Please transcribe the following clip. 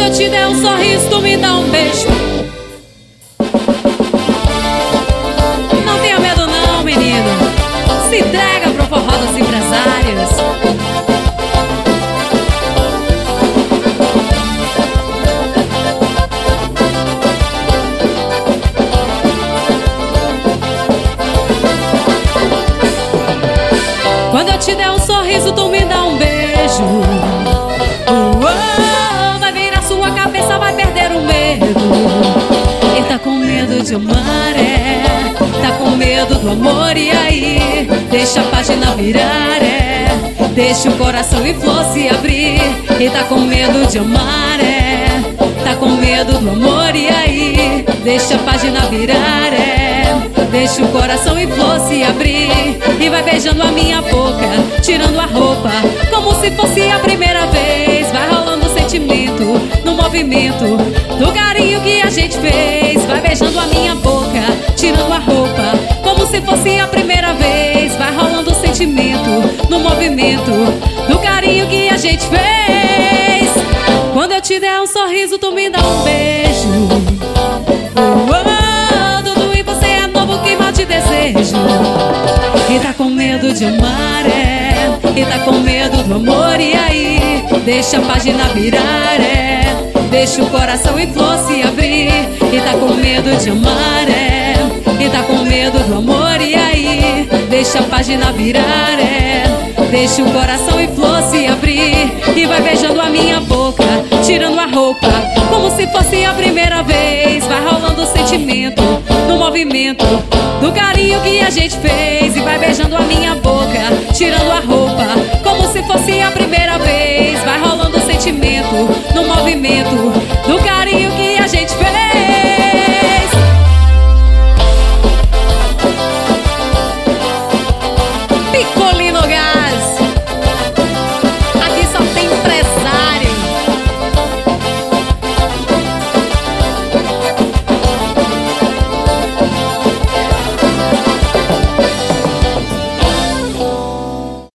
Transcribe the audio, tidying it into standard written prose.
eu te der um sorriso, tu me dá um beijo. Não tenha medo não, menino. Se entrega pro forró dos empresários. Quando eu te der um sorriso, tu me dá um beijo. Vai virar sua cabeça, vai perder o medo. Ele tá com medo de amar, tá com medo do amor, e aí? Deixa a página virar, deixa o coração em flor se abrir. Ele tá com medo de amar, tá com medo do amor, e aí? Deixa a página virar, deixa o coração em flor se abrir. E vai beijando a minha boca, tirando a roupa, como se fosse a primeira vez. Vai rolando o sentimento no movimento do carinho que a gente fez. Vai beijando a minha boca, tirando a roupa, como se fosse a primeira vez. Vai rolando o sentimento no movimento do carinho que a gente fez. Quando eu te der um sorriso, tu me dá um beijo. Dudu, e você é novo, que mal te desejo. E tá com medo de amar, e tá com medo do amor, e aí? Deixa a página virar, deixa o coração em flor se abrir. E tá com medo de amar, e tá com medo do amor, e aí? Deixa a página virar, deixa o coração em flor se abrir. E vai beijando a minha boca, tirando a roupa, como se fosse a primeira vez. Vai rolando o sentimento no movimento do carinho que a gente fez. E vai beijando a minha boca, tirando a roupa, como se fosse a primeira vez. Vai rolando o sentimento no movimento